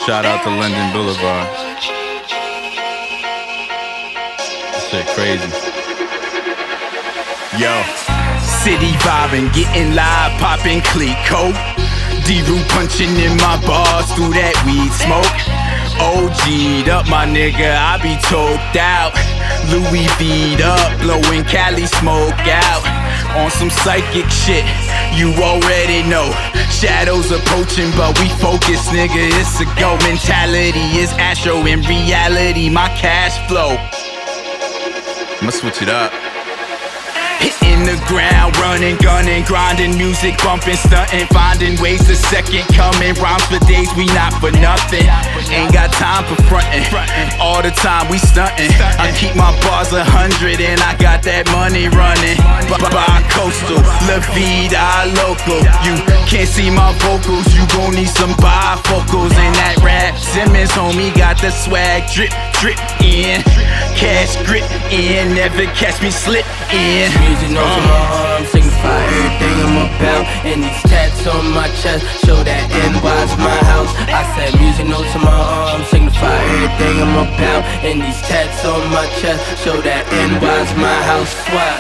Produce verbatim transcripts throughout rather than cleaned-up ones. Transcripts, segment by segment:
Shout out to London Boulevard. This shit crazy. Yo, city vibing, getting live, popping Clico. D-Roo punching in my bars through that weed smoke. O G'd up, my nigga, I be toked out. Louis V'd up, blowing Cali smoke out. On some psychic shit, you already know. Shadows approaching, but we focus, nigga. It's a go mentality, it's Astro in reality. My cash flow, I'ma switch it up. hitting the ground, running, gunning, grinding, music bumping, stunting, finding ways to second coming. Rhymes for days, we not for nothing. Ain't got time for frontin'. All the time we stuntin'. I keep my bars a hundred and I got that money running. Bi-coastal, La Vida local. You can't see my vocals, you gon' need some bifocals. And that rap Simmons, homie, got the swag drip, drip in. Cash grip in, never catch me slip in. Music notes on my arm, signify everything I'm about. And these tats on my chest show that N Y's my house. I said music notes on my arm, signify everything I'm about. And these tats on my chest show that N Y's my house. Swag.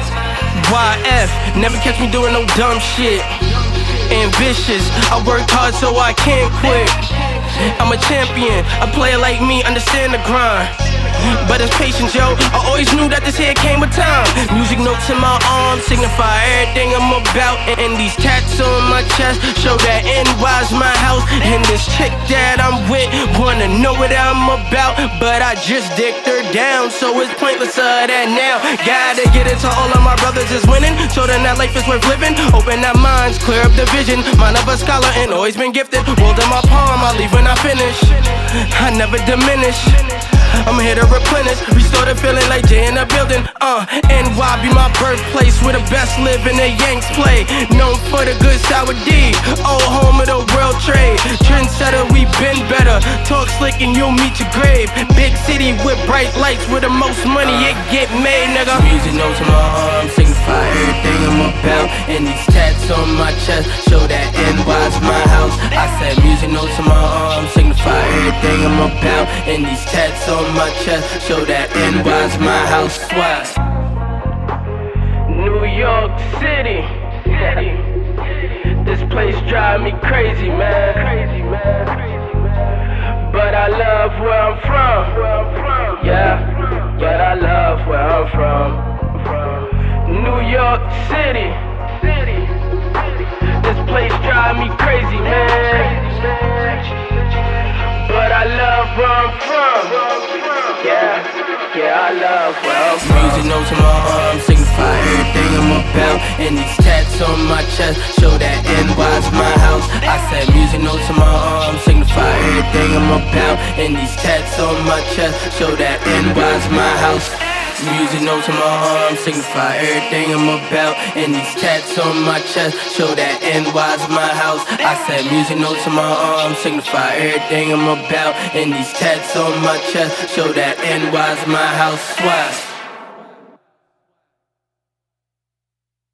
Y F, never catch me doing no dumb shit. Ambitious, I work hard so I can't quit. I'm a champion, a player like me understand the grind. But it's patience, yo, I always knew that this here came with time. Music notes in my arms signify everything I'm about. And these tats on my chest show that N Y's my house. And this chick that I'm with wanna know what I'm about, but I just dicked her down, so it's pointless of that now. Gotta get it to all of my brothers is winning, so then that life is worth living. Open our minds, clear up the vision. Mind of a scholar and always been gifted. World in my palm, I leave when I finish. I never diminish, I'm here to replenish, restore the feeling like Jay in the building. Uh, N Y be my birthplace where the best live and the Yanks play. Known for the good sour D, old home of the world trade. Trendsetter, we been better. Talk slick and you'll meet your grave. Big city with bright lights, where the most money it get made, nigga. Music notes on my arm signify everything I'm about. And these tats on my chest show that N Y's my house. I said music notes on my arm signify everything I'm about. And these tats on my chest show that N Y's my house. Swag. New York City, this place drive me crazy, man. But I love where I'm from. Yeah, yeah, I love where I'm from. New York City, this place drive me crazy, man. But I love where I'm from. Yeah, yeah, I love where I'm from. Music notes on my arm signify everything I'm about. And these tats on my chest show that N Y's my house. I said music notes on my arm signify everything I'm about. And these tats on my chest show that N Y's my house. Music notes on my arm signify everything I'm about. And these tats on my chest show that N Y's my house. I said music notes on my arm signify everything I'm about. And these tats on my chest show that N Y's my house. Swag.